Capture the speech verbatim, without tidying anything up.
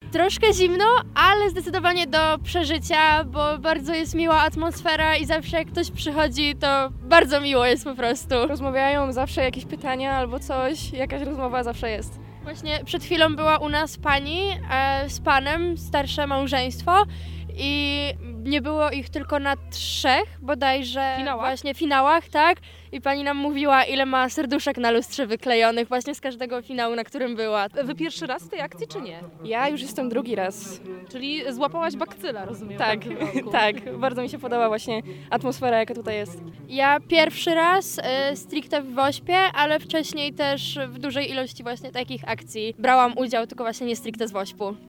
Troszkę zimno, ale zdecydowanie do przeżycia, bo bardzo jest miła atmosfera i zawsze jak ktoś przychodzi, to bardzo miło jest po prostu. Rozmawiają zawsze jakieś pytania albo coś, jakaś rozmowa zawsze jest. Właśnie przed chwilą była u nas pani e, z panem, starsze małżeństwo i nie było ich tylko na trzech bodajże Finałach? właśnie finałach, tak? I pani nam mówiła, ile ma serduszek na lustrze wyklejonych właśnie z każdego finału, na którym była. Wy pierwszy raz w tej akcji, czy nie? Ja już jestem drugi raz. Czyli złapałaś bakcyla, rozumiem. Tak, w tym roku. tak. Bardzo mi się podoba właśnie atmosfera, jaka tutaj jest. Ja pierwszy raz y, stricte w Wośpie, ale wcześniej też w dużej ilości właśnie takich akcji brałam udział, tylko właśnie nie stricte z Wośpu.